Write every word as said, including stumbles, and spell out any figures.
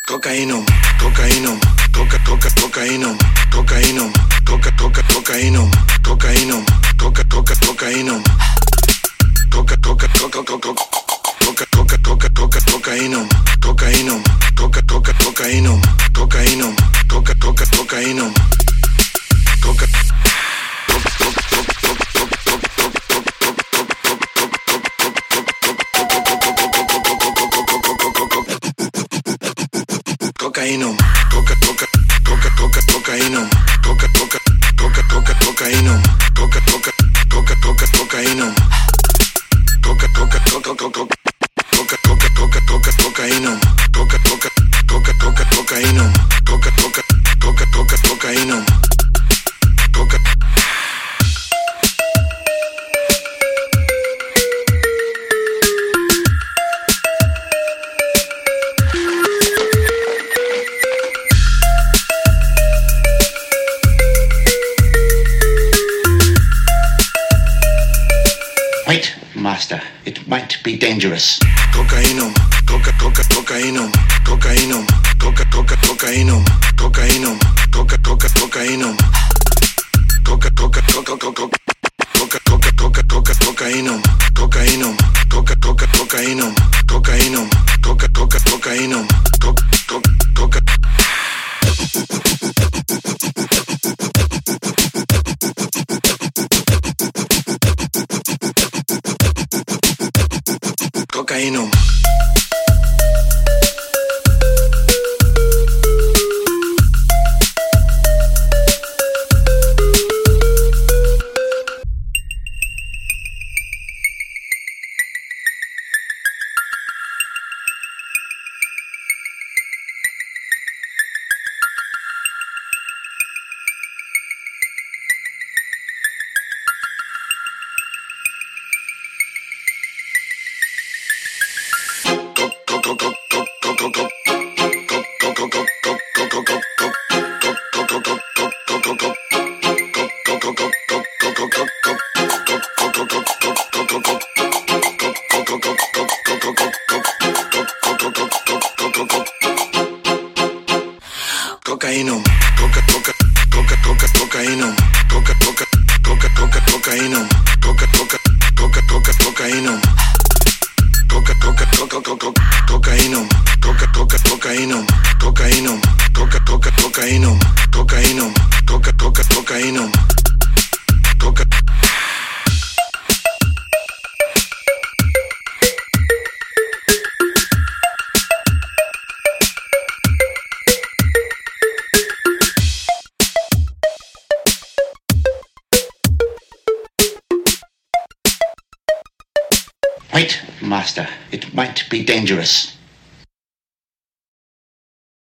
Cocainum, cocainum, coca, coca, cocainum, cocainum, coca, coca, cocainum, cocainum, coca, coca, cocainum, coca, coca, coca, coca, coca, coca, coca, coca, cocainum, cocainum, coca, coca, cocainum, cocainum, coca, coca, cocainum, coca. Cocainum, coca, coca, coca, coca, cocainum, coca, coca, coca, coca, cocainum, coca, coca, coca, coca, cocainum, coca, coca, coca, coca, coca, coca, coca, coca, cocainum, coca, coca, coca, coca, cocainum, coca, coca, coca, coca, cocainum, coca. Wait, master, it might be dangerous. Cocainum, coca, coca, cocainum, cocainum, coca, coca, cocainum, cocainum, coca, coca, cocainum, coca, coca, coca, coca, coca, coca, coca, coca, cocainum, cocainum, coca, coca, cocainum, cocainum, coca, coca, cocainum, coca, coca, coca. Cocainum. Cocainum, coca, coca, coca, coca, cocainum, coca, coca, coca, coca, cocainum, coca, coca, coca, coca, cocainum, coca, coca, coca, coca, cocainum, coca, coca, cocainum, cocainum, coca, coca, cocainum, cocainum, coca, coca, cocainum, coca. Wait, master, it might be dangerous.